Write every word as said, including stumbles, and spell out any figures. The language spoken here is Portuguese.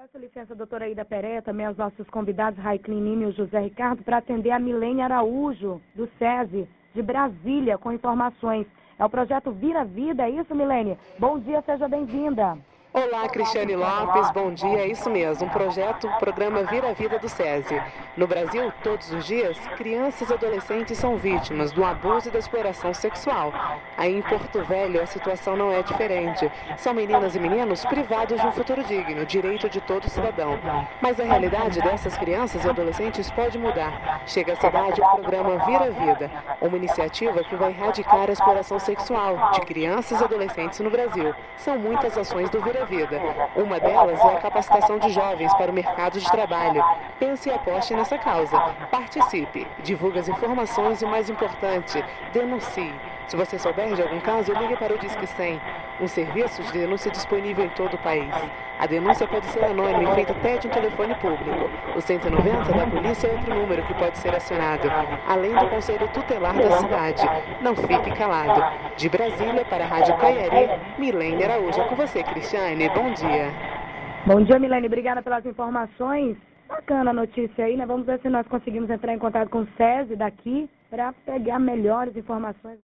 Peço licença, doutora Ida Pereira, também aos nossos convidados, Raiclin Nime e o José Ricardo, para atender a Milene Araújo, do SESI, de Brasília, com informações. É o projeto Vira Vida, é isso, Milene? Bom dia, seja bem-vinda. Olá, Cristiane Lopes, bom dia, é isso mesmo, um projeto, o programa Vira Vida do SESI. No Brasil, todos os dias, crianças e adolescentes são vítimas do abuso e da exploração sexual. Aí em Porto Velho, a situação não é diferente. São meninas e meninos privados de um futuro digno, direito de todo cidadão. Mas a realidade dessas crianças e adolescentes pode mudar. Chega à cidade o programa Vira Vida, uma iniciativa que vai erradicar a exploração sexual de crianças e adolescentes no Brasil. São muitas ações do Vira Vida. Uma delas é a capacitação de jovens para o mercado de trabalho. Pense e aposte nessa causa. Participe, divulgue as informações e, o mais importante, denuncie. Se você souber de algum caso, ligue para o Disque cem, um serviço de denúncia disponível em todo o país. A denúncia pode ser anônima e feita até de um telefone público. O cento e noventa da polícia é outro número que pode ser acionado, além do conselho tutelar da cidade. Não fique calado. De Brasília para a Rádio Caiari, Milene Araújo. É com você, Cristiane. Bom dia. Bom dia, Milene. Obrigada pelas informações. Bacana a notícia aí, né? Vamos ver se nós conseguimos entrar em contato com o SESI daqui para pegar melhores informações.